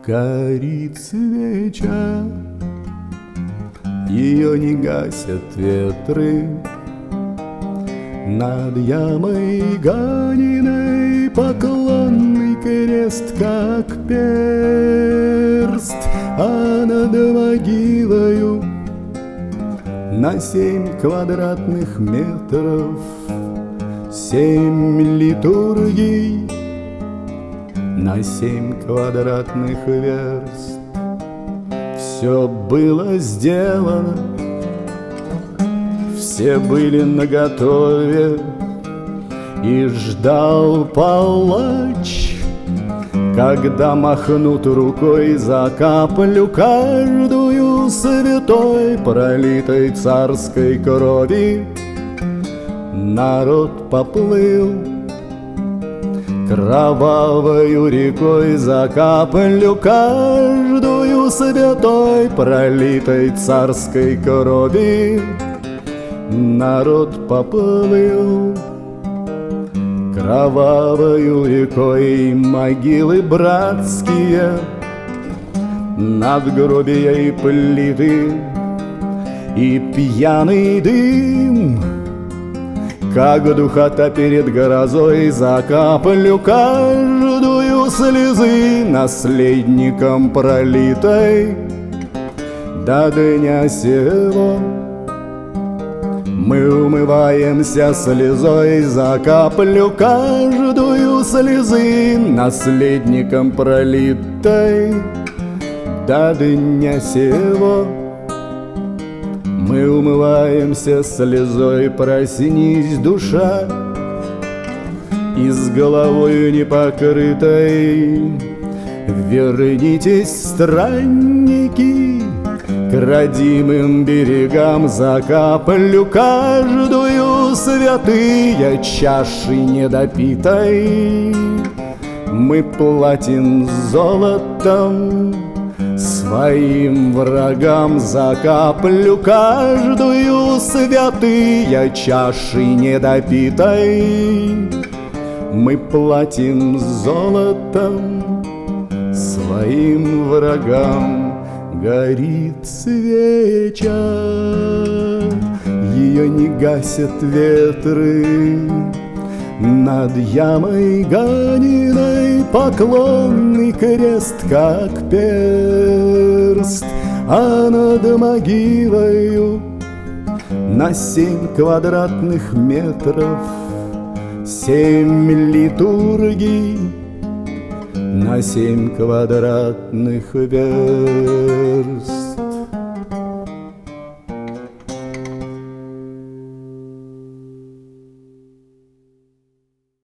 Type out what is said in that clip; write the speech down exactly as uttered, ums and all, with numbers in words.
Горит свеча, ее не гасят ветры. Над ямой Ганиной поклонный крест, как перст, а над могилою на семь квадратных метров семь литургий на семь квадратных верст. Все было сделано, все были наготове, и ждал палач, когда махнут рукой за каплю каждую святой, пролитой царской крови. Народ поплыл кровавою рекой за каплю каждую святой, пролитой царской крови. Народ поплыл кровавою рекой, могилы братские, надгробия и плиты, и пьяный дым, как духота перед грозой, за каплю каждую слезы наследником пролитой до дня сего. Мы умываемся слезой за каплю каждую слезы наследником пролитой до дня сего. Мы умываемся слезой, проснись, душа, и с головою непокрытой. Вернитесь, странники, к родимым берегам за каплю каждую святые чаши недопитой. Мы платим золотом своим врагам за каплю каждую святые чаши недопитой. Мы платим золотом своим врагам. Горит свеча, ее не гасят ветры. Над ямой Ганиной поклонный крест, как перст, а над могилою на семь квадратных метров семь литургий на семь квадратных верст.